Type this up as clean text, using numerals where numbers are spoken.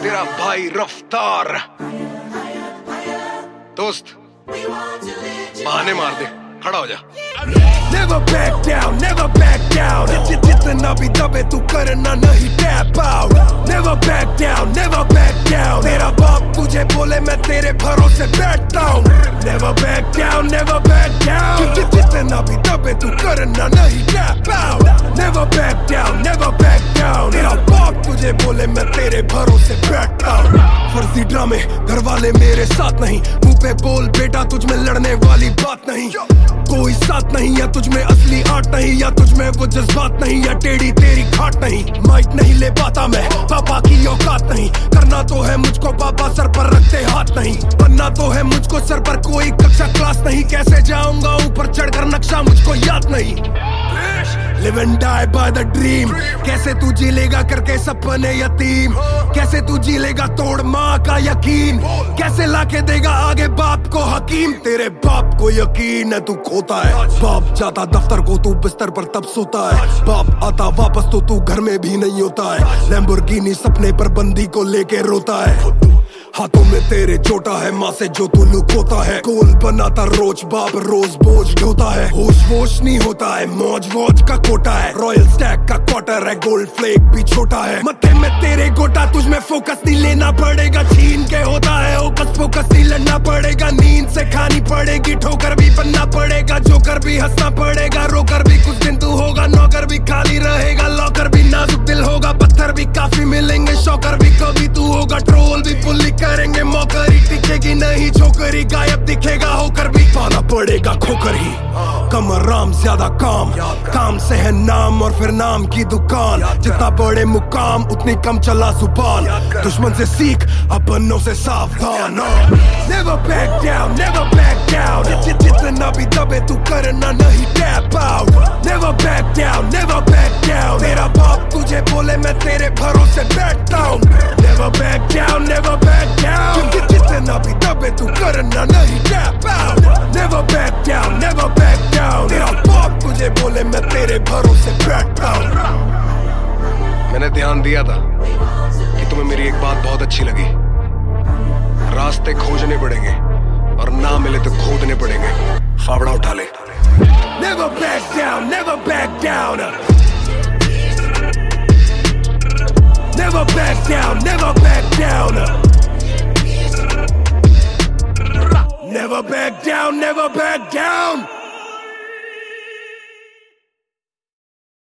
तेरा भाई रफ्तार। दोस्त बहाने मार दे, खड़ा हो जा। Never back down, never back down. जितना भी दबे तू करना नहीं tap out. Never back down, never back down. तेरा बाप तुझे बोले मैं तेरे भरोसे बैठता हूँ। Never back down, never back down. जितना भी दबे तू करना नहीं tap out. Never back down, never back down. तेरा बाप तुझे बोले मैं तेरे भरोसे बैठता हूँ। फर्जी ड्रामे घर वाले मेरे साथ नहीं, मुंह पे बोल बेटा तुझ में लड़ने वाली बात नहीं। कोई साथ नहीं, या तुझ में असली आर्ट नहीं, या तुझ में वो जज्बात नहीं, या टेढ़ी तेरी खाट नहीं। माइक नहीं ले पाता मैं, पापा की औकात नहीं। करना तो है मुझको पापा, सर पर रखते हाथ नहीं। बनना तो है मुझको, सर पर कोई कक्षा क्लास नहीं। कैसे जाऊंगा ऊपर चढ़कर नक्शा मुझको याद नहीं। Live and die by the dream. कैसे तू जी लेगा करके सपने यतीम? कैसे तू जी लेगा तोड़ माँ का यकीन? कैसे लाके देगा आगे बाप को हकीम? तेरे बाप को यकीन है तू खोता है। बाप जाता दफ्तर को तू बिस्तर पर तब सोता है। बाप आता वापस तो तू घर में भी नहीं होता है। लैम्बोर्गिनी सपने पर बंदी को लेके रोता है। हाथों में तेरे चोटा है, माँ से जो तू लुकोता है। गोल बनाता रोज बाप रोज बोझ ढोता है। होश वोश नहीं होता है, मौज वोज का कोटा है। रॉयल स्टैक का क्वार्टर है, गोल्ड फ्लेक भी छोटा है। मत्थे में तेरे गोटा, तुझ में फोकस नहीं लेना पड़ेगा। छीन के होता है ओकस फोकस नहीं लड़ना पड़ेगा। नींद से खानी पड़ेगी, ठोकर भी बनना पड़ेगा। जोकर भी हंसना पड़ेगा, रोकर भी कुछ दिन तू होगा। नौकर भी खाली रहेगा, लॉकर भी नाजुक दिल होगा। पत्थर भी काफी मिलेंगे, शौकर भी कभी तू होगा। ट्रोल भी पुल्ली करेंगे, मौकरी टिकेगी नहीं। छोकरी गायब दिखेगा, होकर भी पाना पड़ेगा खोकर ही। कम आराम ज्यादा काम, काम से है नाम और फिर नाम की दुकान। जितना बड़े मुकाम उतनी कम चला जुबान। दुश्मन से सीख, अपनों से सावधान। Never back down, never back down. जितना भी दबे तू करना नहीं tap out. Never back down, never back down. तेरा बाप तुझे बोले मैं तेरे भरोसे बैठता हूँ। Never back down, never back down. जितना भी दबे तू करना नहीं tap out. Never back down, never back down. तेरा बाप तुझे बोले मैं तेरे भरोसे बैठता हूँ। मैंने ध्यान दिया था कि तुम्हें मेरी एक बात बहुत अच्छी लगी। रास्ते खोजने पड़ेंगे और ना मिले तो खोदने पड़ेंगे। फावड़ा उठा ले। Never back down, never back down. Never back down, never back down. Never back down, never back down.